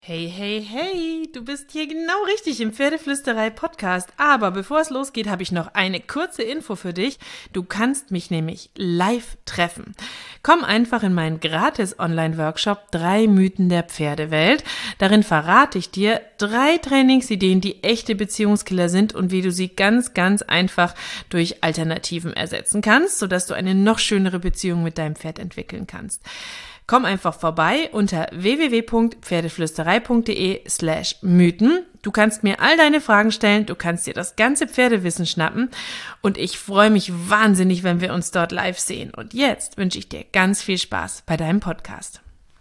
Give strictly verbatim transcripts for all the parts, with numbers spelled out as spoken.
Hey, hey, hey, du bist hier genau richtig im Pferdeflüsterei-Podcast. Aber bevor es losgeht, habe ich noch eine kurze Info für dich. Du kannst mich nämlich live treffen. Komm einfach in meinen gratis Online-Workshop drei Mythen der Pferdewelt. Darin verrate ich dir drei Trainingsideen, die echte Beziehungskiller sind und wie du sie ganz, ganz einfach durch Alternativen ersetzen kannst, sodass du eine noch schönere Beziehung mit deinem Pferd entwickeln kannst. Komm einfach vorbei unter w w w punkt pferdeflüsterei punkt d e slash Mythen. Du kannst mir all deine Fragen stellen, du kannst dir das ganze Pferdewissen schnappen und ich freue mich wahnsinnig, wenn wir uns dort live sehen. Und jetzt wünsche ich dir ganz viel Spaß bei deinem Podcast.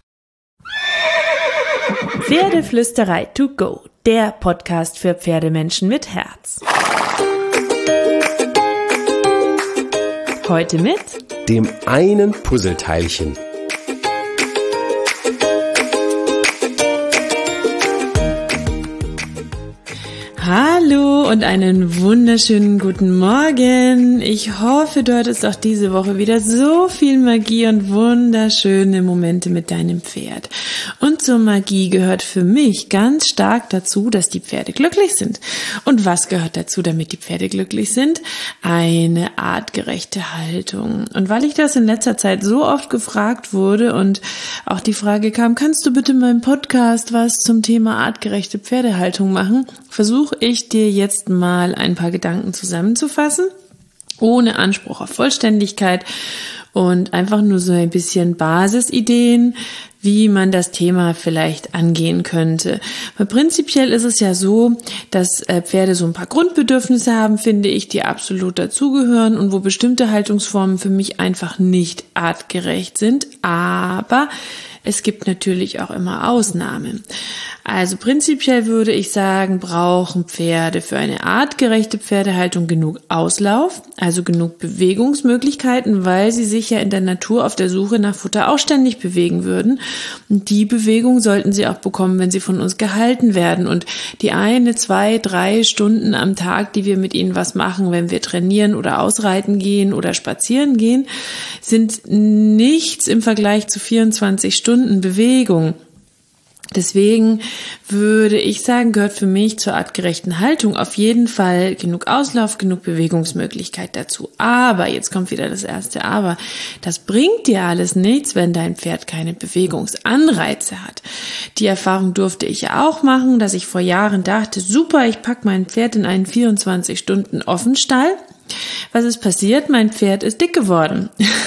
Pferdeflüsterei to go, der Podcast für Pferdemenschen mit Herz. Heute mit dem einen Puzzleteilchen. Hallo und einen wunderschönen guten Morgen. Ich hoffe, du hattest auch diese Woche wieder so viel Magie und wunderschöne Momente mit deinem Pferd. Und zur Magie gehört für mich ganz stark dazu, dass die Pferde glücklich sind. Und was gehört dazu, damit die Pferde glücklich sind? Eine artgerechte Haltung. Und weil ich das in letzter Zeit so oft gefragt wurde und auch die Frage kam, kannst du bitte in meinem Podcast was zum Thema artgerechte Pferdehaltung machen, versuche ich dir jetzt mal ein paar Gedanken zusammenzufassen, ohne Anspruch auf Vollständigkeit und einfach nur so ein bisschen Basisideen, wie man das Thema vielleicht angehen könnte. Weil prinzipiell ist es ja so, dass Pferde so ein paar Grundbedürfnisse haben, finde ich, die absolut dazugehören und wo bestimmte Haltungsformen für mich einfach nicht artgerecht sind, aber es gibt natürlich auch immer Ausnahmen. Also prinzipiell würde ich sagen, brauchen Pferde für eine artgerechte Pferdehaltung genug Auslauf, also genug Bewegungsmöglichkeiten, weil sie sich ja in der Natur auf der Suche nach Futter auch ständig bewegen würden. Und die Bewegung sollten sie auch bekommen, wenn sie von uns gehalten werden. Und die eine, zwei, drei Stunden am Tag, die wir mit ihnen was machen, wenn wir trainieren oder ausreiten gehen oder spazieren gehen, sind nichts im Vergleich zu vierundzwanzig Stunden Bewegung. Deswegen würde ich sagen, gehört für mich zur artgerechten Haltung auf jeden Fall genug Auslauf, genug Bewegungsmöglichkeit dazu. Aber, jetzt kommt wieder das erste Aber, das bringt dir alles nichts, wenn dein Pferd keine Bewegungsanreize hat. Die Erfahrung durfte ich ja auch machen, dass ich vor Jahren dachte, super, ich packe mein Pferd in einen vierundzwanzig Stunden Offenstall. Was ist passiert? Mein Pferd ist dick geworden,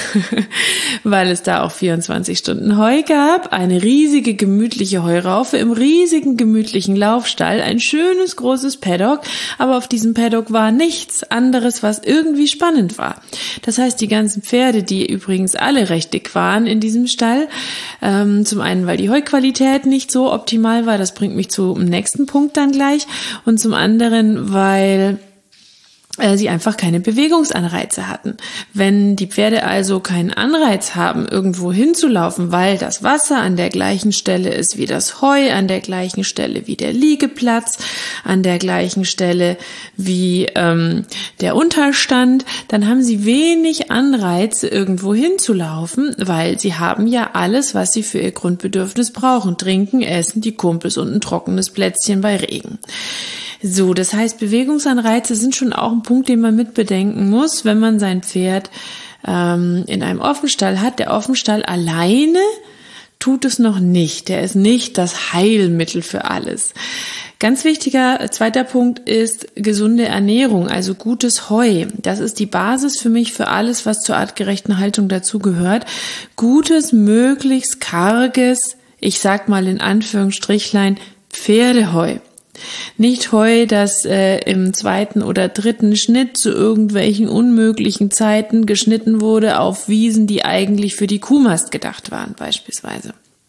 weil es da auch vierundzwanzig Stunden Heu gab, eine riesige gemütliche Heuraufe im riesigen gemütlichen Laufstall, ein schönes großes Paddock, aber auf diesem Paddock war nichts anderes, was irgendwie spannend war. Das heißt, die ganzen Pferde, die übrigens alle recht dick waren in diesem Stall, ähm, zum einen, weil die Heuqualität nicht so optimal war, das bringt mich zum nächsten Punkt dann gleich, und zum anderen, weil sie einfach keine Bewegungsanreize hatten. Wenn die Pferde also keinen Anreiz haben, irgendwo hinzulaufen, weil das Wasser an der gleichen Stelle ist wie das Heu, an der gleichen Stelle wie der Liegeplatz, an der gleichen Stelle wie ähm, der Unterstand, dann haben sie wenig Anreize, irgendwo hinzulaufen, weil sie haben ja alles, was sie für ihr Grundbedürfnis brauchen. Trinken, essen, die Kumpels und ein trockenes Plätzchen bei Regen. So, das heißt, Bewegungsanreize sind schon auch ein Punkt, den man mitbedenken muss, wenn man sein Pferd ähm, in einem Offenstall hat. Der Offenstall alleine tut es noch nicht. Der ist nicht das Heilmittel für alles. Ganz wichtiger zweiter Punkt ist gesunde Ernährung, also gutes Heu. Das ist die Basis für mich für alles, was zur artgerechten Haltung dazugehört. Gutes, möglichst karges, ich sag mal in Anführungsstrichlein, Pferdeheu. Nicht Heu, das äh, im zweiten oder dritten Schnitt zu irgendwelchen unmöglichen Zeiten geschnitten wurde auf Wiesen, die eigentlich für die Kuhmast gedacht waren, beispielsweise.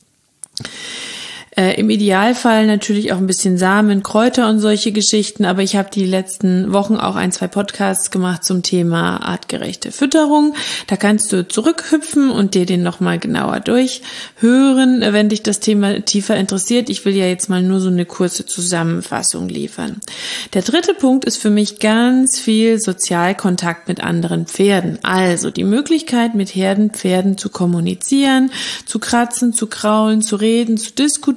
Äh, Im Idealfall natürlich auch ein bisschen Samen, Kräuter und solche Geschichten, aber ich habe die letzten Wochen auch ein, zwei Podcasts gemacht zum Thema artgerechte Fütterung. Da kannst du zurückhüpfen und dir den nochmal genauer durchhören, wenn dich das Thema tiefer interessiert. Ich will ja jetzt mal nur so eine kurze Zusammenfassung liefern. Der dritte Punkt ist für mich ganz viel Sozialkontakt mit anderen Pferden. Also die Möglichkeit, mit Herdenpferden zu kommunizieren, zu kratzen, zu kraulen, zu reden, zu diskutieren,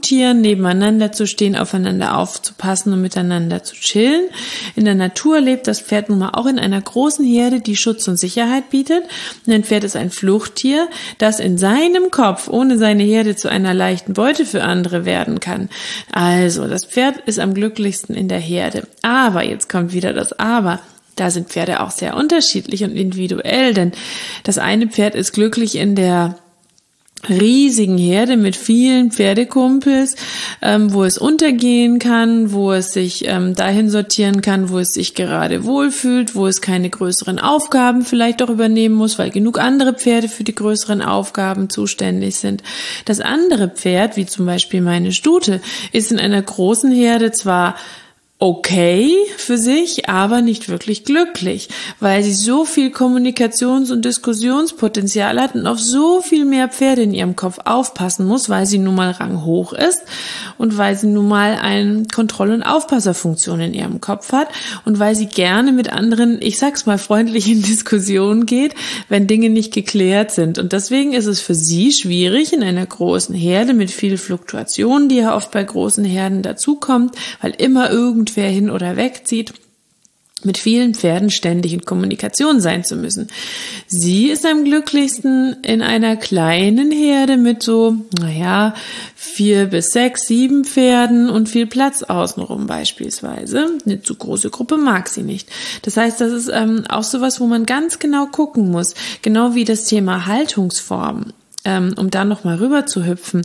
Tieren nebeneinander zu stehen, aufeinander aufzupassen und miteinander zu chillen. In der Natur lebt das Pferd nun mal auch in einer großen Herde, die Schutz und Sicherheit bietet. Und ein Pferd ist ein Fluchttier, das in seinem Kopf ohne seine Herde zu einer leichten Beute für andere werden kann. Also, das Pferd ist am glücklichsten in der Herde. Aber, jetzt kommt wieder das Aber. Da sind Pferde auch sehr unterschiedlich und individuell, denn das eine Pferd ist glücklich in der riesigen Herde mit vielen Pferdekumpels, ähm, wo es untergehen kann, wo es sich ähm, dahin sortieren kann, wo es sich gerade wohlfühlt, wo es keine größeren Aufgaben vielleicht auch übernehmen muss, weil genug andere Pferde für die größeren Aufgaben zuständig sind. Das andere Pferd, wie zum Beispiel meine Stute, ist in einer großen Herde zwar okay für sich, aber nicht wirklich glücklich, weil sie so viel Kommunikations- und Diskussionspotenzial hat und auf so viel mehr Pferde in ihrem Kopf aufpassen muss, weil sie nun mal ranghoch ist und weil sie nun mal eine Kontroll- und Aufpasserfunktion in ihrem Kopf hat und weil sie gerne mit anderen, ich sag's mal freundlich, in Diskussionen geht, wenn Dinge nicht geklärt sind. Und deswegen ist es für sie schwierig in einer großen Herde mit viel Fluktuation, die ja oft bei großen Herden dazukommt, weil immer irgend wer hin oder wegzieht, mit vielen Pferden ständig in Kommunikation sein zu müssen. Sie ist am glücklichsten in einer kleinen Herde mit so, naja, vier bis sechs, sieben Pferden und viel Platz außenrum beispielsweise. Eine zu große Gruppe mag sie nicht. Das heißt, das ist ähm, auch sowas, wo man ganz genau gucken muss, genau wie das Thema Haltungsform, ähm, um da nochmal rüber zu hüpfen.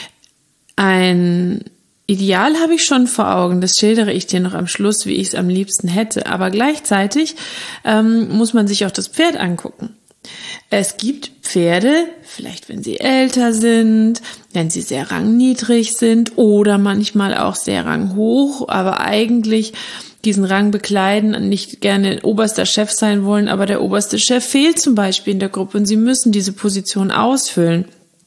Ein Ideal habe ich schon vor Augen, das schildere ich dir noch am Schluss, wie ich es am liebsten hätte, aber gleichzeitig ähm, muss man sich auch das Pferd angucken. Es gibt Pferde, vielleicht wenn sie älter sind, wenn sie sehr rangniedrig sind oder manchmal auch sehr ranghoch, aber eigentlich diesen Rang bekleiden und nicht gerne oberster Chef sein wollen, aber der oberste Chef fehlt zum Beispiel in der Gruppe und sie müssen diese Position ausfüllen.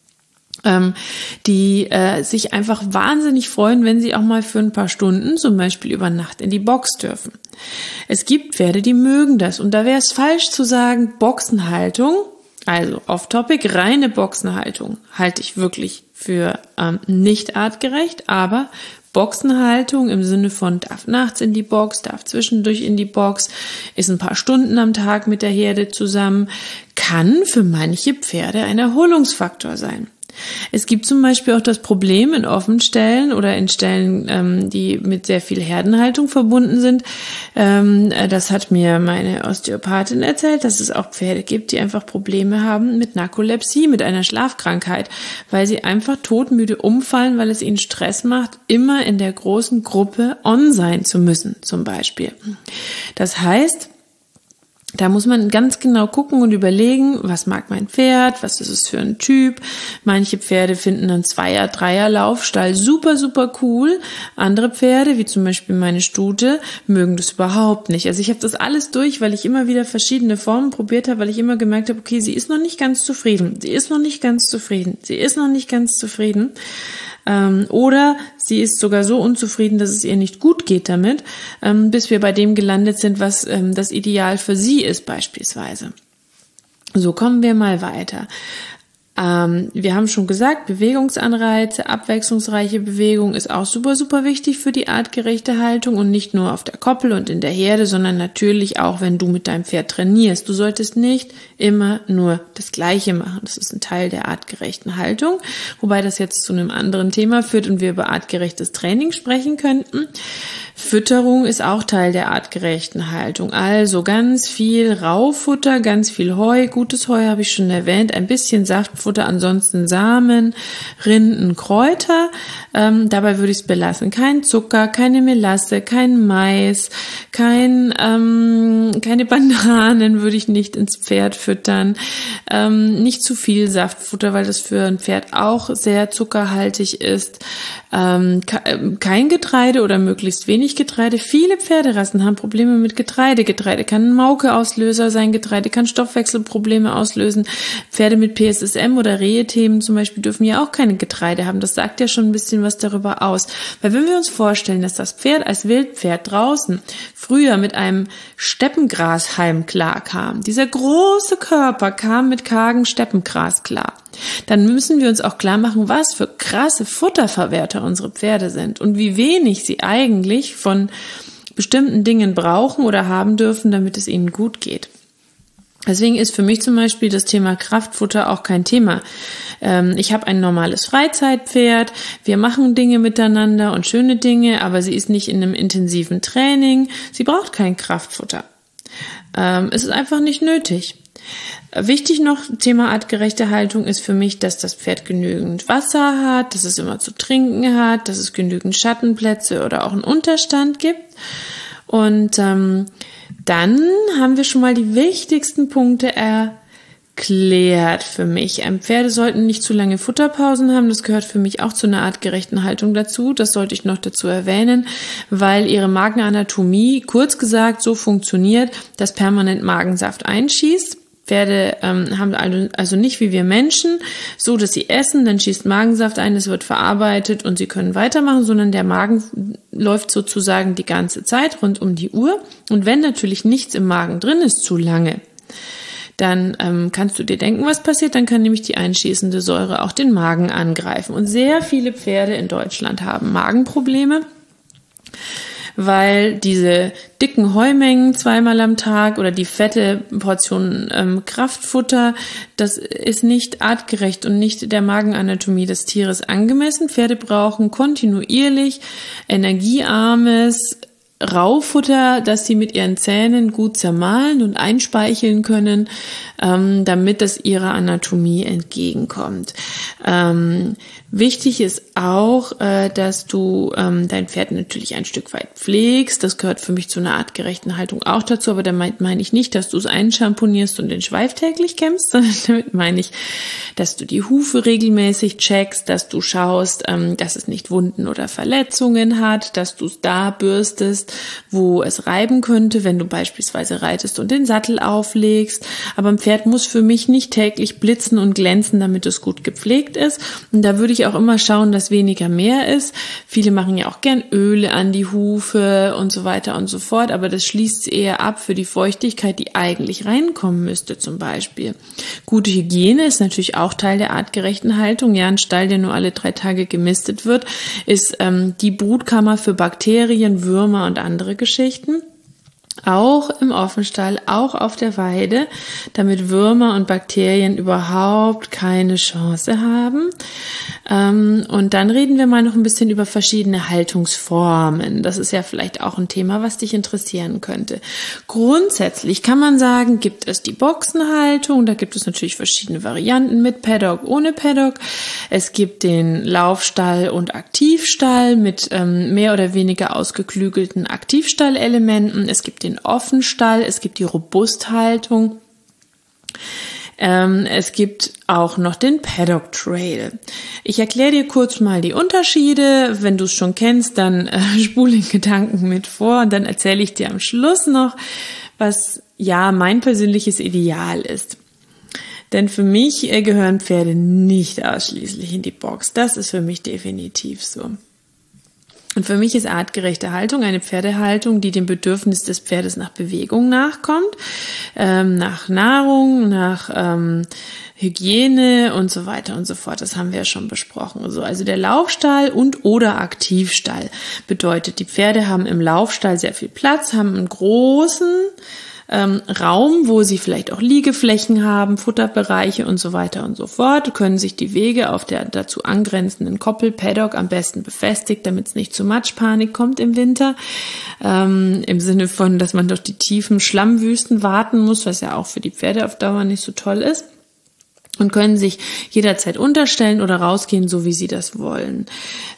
Ähm, die äh, sich einfach wahnsinnig freuen, wenn sie auch mal für ein paar Stunden, zum Beispiel über Nacht, in die Box dürfen. Es gibt Pferde, die mögen das und da wäre es falsch zu sagen, Boxenhaltung, also off-topic, reine Boxenhaltung halte ich wirklich für ähm, nicht artgerecht, aber Boxenhaltung im Sinne von darf nachts in die Box, darf zwischendurch in die Box, ist ein paar Stunden am Tag mit der Herde zusammen, kann für manche Pferde ein Erholungsfaktor sein. Es gibt zum Beispiel auch das Problem in Offenstellen oder in Stellen, ähm, die mit sehr viel Herdenhaltung verbunden sind. Ähm, das hat mir meine Osteopathin erzählt, dass es auch Pferde gibt, die einfach Probleme haben mit Narkolepsie, mit einer Schlafkrankheit, weil sie einfach todmüde umfallen, weil es ihnen Stress macht, immer in der großen Gruppe on sein zu müssen, zum Beispiel. Das heißt, da muss man ganz genau gucken und überlegen, was mag mein Pferd, was ist es für ein Typ. Manche Pferde finden einen Zweier-, Dreier-Laufstall super, super cool. Andere Pferde, wie zum Beispiel meine Stute, mögen das überhaupt nicht. Also ich habe das alles durch, weil ich immer wieder verschiedene Formen probiert habe, weil ich immer gemerkt habe, okay, sie ist noch nicht ganz zufrieden. Sie ist noch nicht ganz zufrieden. Sie ist noch nicht ganz zufrieden. Ähm, oder sie ist sogar so unzufrieden, dass es ihr nicht gut geht damit, ähm, bis wir bei dem gelandet sind, was ähm, das Ideal für sie ist beispielsweise. So, kommen wir mal weiter. Ähm, wir haben schon gesagt, Bewegungsanreize, abwechslungsreiche Bewegung ist auch super, super wichtig für die artgerechte Haltung und nicht nur auf der Koppel und in der Herde, sondern natürlich auch, wenn du mit deinem Pferd trainierst. Du solltest nicht immer nur das Gleiche machen. Das ist ein Teil der artgerechten Haltung, wobei das jetzt zu einem anderen Thema führt und wir über artgerechtes Training sprechen könnten. Fütterung ist auch Teil der artgerechten Haltung. Also ganz viel Raufutter, ganz viel Heu. Gutes Heu habe ich schon erwähnt. Ein bisschen Saftfutter, ansonsten Samen, Rinden, Kräuter. Ähm, dabei würde ich es belassen. Kein Zucker, keine Melasse, kein Mais, kein, ähm, keine Bananen würde ich nicht ins Pferd füttern. Ähm, nicht zu viel Saftfutter, weil das für ein Pferd auch sehr zuckerhaltig ist. Ähm, kein Getreide oder möglichst wenig Getreide. Viele Pferderassen haben Probleme mit Getreide. Getreide kann ein Mauke-Auslöser sein. Getreide kann Stoffwechselprobleme auslösen. Pferde mit P S S M Lamm- oder Rehe-Themen zum Beispiel dürfen ja auch keine Getreide haben. Das sagt ja schon ein bisschen was darüber aus. Weil wenn wir uns vorstellen, dass das Pferd als Wildpferd draußen früher mit einem Steppengrashalm klarkam, dieser große Körper kam mit kargem Steppengras klar, dann müssen wir uns auch klar machen, was für krasse Futterverwerter unsere Pferde sind und wie wenig sie eigentlich von bestimmten Dingen brauchen oder haben dürfen, damit es ihnen gut geht. Deswegen ist für mich zum Beispiel das Thema Kraftfutter auch kein Thema. Ähm, ich habe ein normales Freizeitpferd, wir machen Dinge miteinander und schöne Dinge, aber sie ist nicht in einem intensiven Training, sie braucht kein Kraftfutter. Ähm, es ist einfach nicht nötig. Wichtig noch, Thema artgerechte Haltung ist für mich, dass das Pferd genügend Wasser hat, dass es immer zu trinken hat, dass es genügend Schattenplätze oder auch einen Unterstand gibt. Und ähm, dann haben wir schon mal die wichtigsten Punkte erklärt für mich. Ähm, Pferde sollten nicht zu lange Futterpausen haben, das gehört für mich auch zu einer artgerechten Haltung dazu. Das sollte ich noch dazu erwähnen, weil ihre Magenanatomie, kurz gesagt, so funktioniert, dass permanent Magensaft einschießt. Pferde ähm, haben also nicht wie wir Menschen, so dass sie essen, dann schießt Magensaft ein, es wird verarbeitet und sie können weitermachen, sondern der Magen läuft sozusagen die ganze Zeit rund um die Uhr. Und wenn natürlich nichts im Magen drin ist, zu lange, dann ähm, kannst du dir denken, was passiert. Dann kann nämlich die einschießende Säure auch den Magen angreifen. Und sehr viele Pferde in Deutschland haben Magenprobleme, weil diese dicken Heumengen zweimal am Tag oder die fette Portion ähm, Kraftfutter, das ist nicht artgerecht und nicht der Magenanatomie des Tieres angemessen. Pferde brauchen kontinuierlich energiearmes Raufutter, das sie mit ihren Zähnen gut zermahlen und einspeicheln können, ähm, damit das ihrer Anatomie entgegenkommt. Ähm, wichtig ist auch, äh, dass du ähm, dein Pferd natürlich ein Stück weit pflegst. Das gehört für mich zu einer artgerechten Haltung auch dazu, aber damit meine ich nicht, dass du es einschamponierst und den Schweif täglich kämmst, sondern damit meine ich, dass du die Hufe regelmäßig checkst, dass du schaust, ähm, dass es nicht Wunden oder Verletzungen hat, dass du es da bürstest, wo es reiben könnte, wenn du beispielsweise reitest und den Sattel auflegst. Aber ein Pferd muss für mich nicht täglich blitzen und glänzen, damit es gut gepflegt ist. Und da würde ich auch immer schauen, dass weniger mehr ist. Viele machen ja auch gern Öle an die Hufe und so weiter und so fort, aber das schließt eher ab für die Feuchtigkeit, die eigentlich reinkommen müsste zum Beispiel. Gute Hygiene ist natürlich auch Teil der artgerechten Haltung. Ja, ein Stall, der nur alle drei Tage gemistet wird, ist ähm, die Brutkammer für Bakterien, Würmer und andere Geschichten. Auch im Offenstall, auch auf der Weide, damit Würmer und Bakterien überhaupt keine Chance haben. Und dann reden wir mal noch ein bisschen über verschiedene Haltungsformen. Das ist ja vielleicht auch ein Thema, was dich interessieren könnte. Grundsätzlich kann man sagen, gibt es die Boxenhaltung, da gibt es natürlich verschiedene Varianten mit Paddock, ohne Paddock. Es gibt den Laufstall und Aktivstall mit ähm, mehr oder weniger ausgeklügelten Aktivstallelementen. Es gibt den Offenstall, es gibt die Robusthaltung. Ähm, es gibt auch noch den Paddock Trail. Ich erkläre dir kurz mal die Unterschiede. Wenn du es schon kennst, dann äh, spule den Gedanken mit vor und dann erzähle ich dir am Schluss noch, was ja mein persönliches Ideal ist. Denn für mich äh, gehören Pferde nicht ausschließlich in die Box. Das ist für mich definitiv so. Und für mich ist artgerechte Haltung eine Pferdehaltung, die dem Bedürfnis des Pferdes nach Bewegung nachkommt, ähm, nach Nahrung, nach ähm, Hygiene und so weiter und so fort. Das haben wir ja schon besprochen. Also, also der Laufstall und oder Aktivstall bedeutet, die Pferde haben im Laufstall sehr viel Platz, haben einen großen Ähm, Raum, wo sie vielleicht auch Liegeflächen haben, Futterbereiche und so weiter und so fort, können sich die Wege auf der dazu angrenzenden Koppel, Paddock, am besten befestigt, damit es nicht zu Matschpanik kommt im Winter, ähm, im Sinne von, dass man durch die tiefen Schlammwüsten warten muss, was ja auch für die Pferde auf Dauer nicht so toll ist. Und können sich jederzeit unterstellen oder rausgehen, so wie sie das wollen.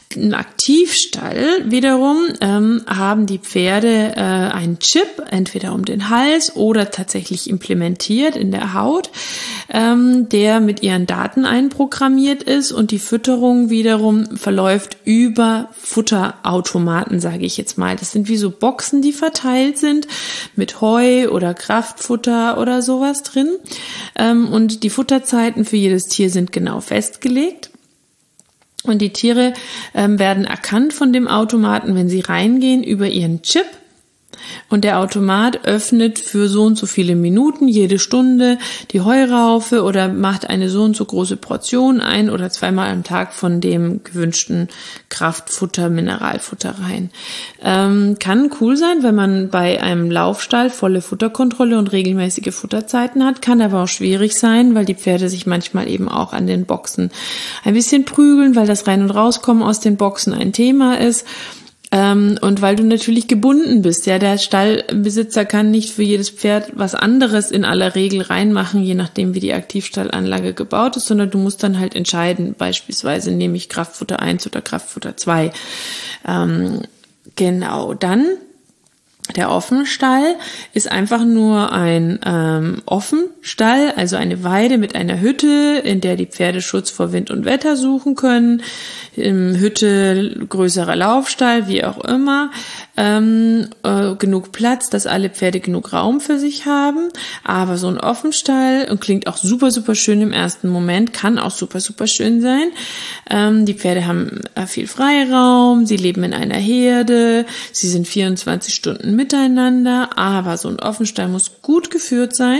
Im Aktivstall wiederum ähm, haben die Pferde äh, einen Chip, entweder um den Hals oder tatsächlich implementiert in der Haut, ähm, der mit ihren Daten einprogrammiert ist, und die Fütterung wiederum verläuft über Futterautomaten, sage ich jetzt mal. Das sind wie so Boxen, die verteilt sind mit Heu oder Kraftfutter oder sowas drin. Ähm, und die Futterzeiten für jedes Tier sind genau festgelegt. Und die Tiere ähm, werden erkannt von dem Automaten, wenn sie reingehen, über ihren Chip. Und der Automat öffnet für so und so viele Minuten, jede Stunde, die Heuraufe oder macht eine so und so große Portion ein oder zweimal am Tag von dem gewünschten Kraftfutter, Mineralfutter rein. Ähm, kann cool sein, wenn man bei einem Laufstall volle Futterkontrolle und regelmäßige Futterzeiten hat, kann aber auch schwierig sein, weil die Pferde sich manchmal eben auch an den Boxen ein bisschen prügeln, weil das Rein- und Rauskommen aus den Boxen ein Thema ist. Ähm, und weil du natürlich gebunden bist, ja, der Stallbesitzer kann nicht für jedes Pferd was anderes in aller Regel reinmachen, je nachdem wie die Aktivstallanlage gebaut ist, sondern du musst dann halt entscheiden, beispielsweise nehme ich Kraftfutter eins oder Kraftfutter zwei. Ähm, genau, dann der Offenstall ist einfach nur ein ähm, Offenstall, also eine Weide mit einer Hütte, in der die Pferde Schutz vor Wind und Wetter suchen können. Im Hütte größerer Laufstall, wie auch immer. Ähm, äh, genug Platz, dass alle Pferde genug Raum für sich haben. Aber so ein Offenstall, und klingt auch super, super schön im ersten Moment, kann auch super, super schön sein. Ähm, die Pferde haben äh, viel Freiraum, sie leben in einer Herde, sie sind vierundzwanzig Stunden miteinander, aber so ein Offenstall muss gut geführt sein,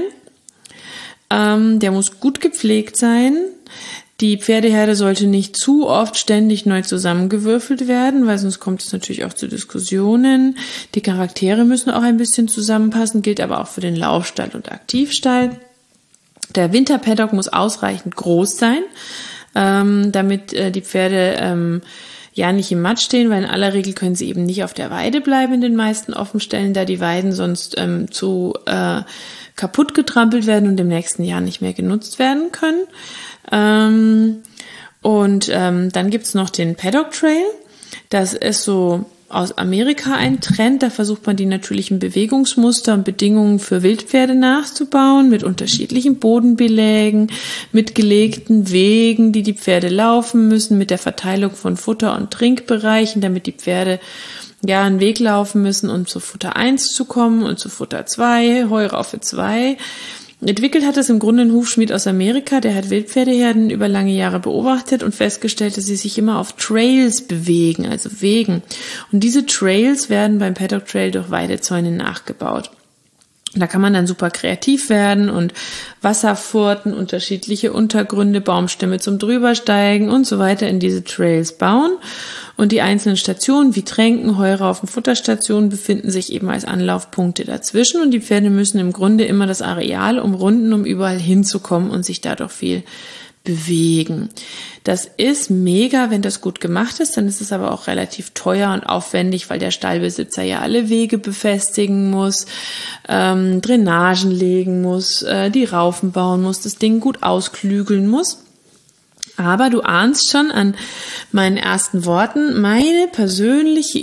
ähm, der muss gut gepflegt sein. Die Pferdeherde sollte nicht zu oft ständig neu zusammengewürfelt werden, weil sonst kommt es natürlich auch zu Diskussionen. Die Charaktere müssen auch ein bisschen zusammenpassen, gilt aber auch für den Laufstall und Aktivstall. Der Winterpaddock muss ausreichend groß sein, ähm, damit äh, die Pferde ähm, ja nicht im Matsch stehen, weil in aller Regel können sie eben nicht auf der Weide bleiben in den meisten Offenstellen, da die Weiden sonst ähm, zu äh, kaputt getrampelt werden und im nächsten Jahr nicht mehr genutzt werden können. Ähm, und ähm, dann gibt's noch den Paddock Trail. Das ist so aus Amerika ein Trend. Da versucht man die natürlichen Bewegungsmuster und Bedingungen für Wildpferde nachzubauen mit unterschiedlichen Bodenbelägen, mit gelegten Wegen, die die Pferde laufen müssen, mit der Verteilung von Futter- und Trinkbereichen, damit die Pferde ja einen Weg laufen müssen, um zu Futter eins zu kommen und zu Futter zwei, Heuraufe zwei. Entwickelt hat es im Grunde ein Hufschmied aus Amerika, der hat Wildpferdeherden über lange Jahre beobachtet und festgestellt, dass sie sich immer auf Trails bewegen, also Wegen. Und diese Trails werden beim Paddock Trail durch Weidezäune nachgebaut. Da kann man dann super kreativ werden und Wasserfurten, unterschiedliche Untergründe, Baumstämme zum Drübersteigen und so weiter in diese Trails bauen. Und die einzelnen Stationen wie Tränken, Heuraufen, Futterstationen befinden sich eben als Anlaufpunkte dazwischen. Und die Pferde müssen im Grunde immer das Areal umrunden, um überall hinzukommen und sich dadurch viel bewegen. Das ist mega, wenn das gut gemacht ist, dann ist es aber auch relativ teuer und aufwendig, weil der Stallbesitzer ja alle Wege befestigen muss, ähm, Drainagen legen muss, äh, die Raufen bauen muss, das Ding gut ausklügeln muss. Aber du ahnst schon an meinen ersten Worten, meine persönliche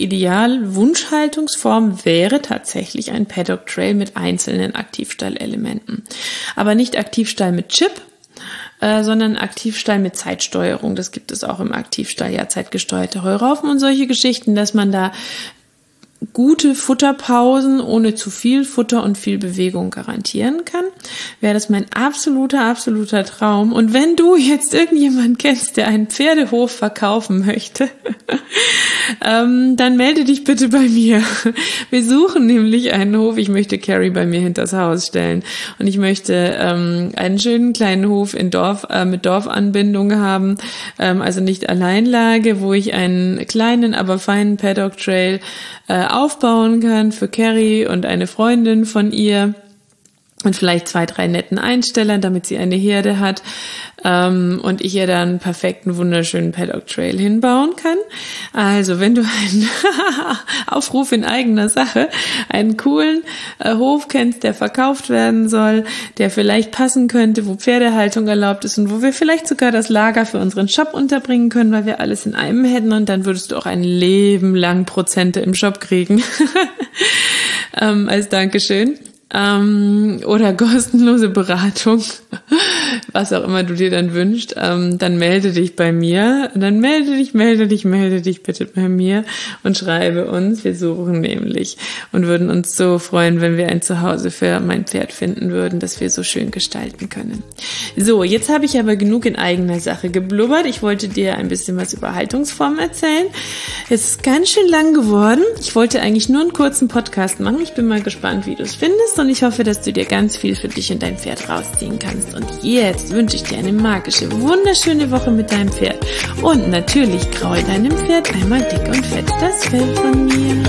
Ideal-Wunschhaltungsform wäre tatsächlich ein Paddock Trail mit einzelnen Aktivstallelementen. Aber nicht Aktivstall mit Chip, äh, sondern Aktivstall mit Zeitsteuerung. Das gibt es auch im Aktivstall, ja, zeitgesteuerte Heuraufen und solche Geschichten, dass man da gute Futterpausen ohne zu viel Futter und viel Bewegung garantieren kann, wäre das mein absoluter, absoluter Traum. Und wenn du jetzt irgendjemanden kennst, der einen Pferdehof verkaufen möchte, ähm, dann melde dich bitte bei mir. Wir suchen nämlich einen Hof. Ich möchte Carrie bei mir hinters Haus stellen. Und ich möchte ähm, einen schönen kleinen Hof in Dorf, äh, mit Dorfanbindung haben, ähm, also nicht Alleinlage, wo ich einen kleinen, aber feinen Paddock Trail äh, aufbauen kann für Carrie und eine Freundin von ihr. und vielleicht zwei, drei netten Einstellern, damit sie eine Herde hat ähm, und ich ihr dann einen perfekten, wunderschönen Paddock Trail hinbauen kann. Also wenn du einen Aufruf in eigener Sache, einen coolen äh, Hof kennst, der verkauft werden soll, der vielleicht passen könnte, wo Pferdehaltung erlaubt ist und wo wir vielleicht sogar das Lager für unseren Shop unterbringen können, weil wir alles in einem hätten, und dann würdest du auch ein Leben lang Prozente im Shop kriegen ähm, als Dankeschön. Ähm, oder kostenlose Beratung, was auch immer du dir dann wünschst, ähm, dann melde dich bei mir, und dann melde dich, melde dich, melde dich bitte bei mir und schreibe uns. Wir suchen nämlich und würden uns so freuen, wenn wir ein Zuhause für mein Pferd finden würden, das wir so schön gestalten können. So, jetzt habe ich aber genug in eigener Sache geblubbert. Ich wollte dir ein bisschen was über Haltungsformen erzählen. Es ist ganz schön lang geworden. Ich wollte eigentlich nur einen kurzen Podcast machen. Ich bin mal gespannt, wie du es findest. Und ich hoffe, dass du dir ganz viel für dich und dein Pferd rausziehen kannst. Und jetzt wünsche ich dir eine magische, wunderschöne Woche mit deinem Pferd. Und natürlich kraul deinem Pferd einmal dick und fett das Fell von mir.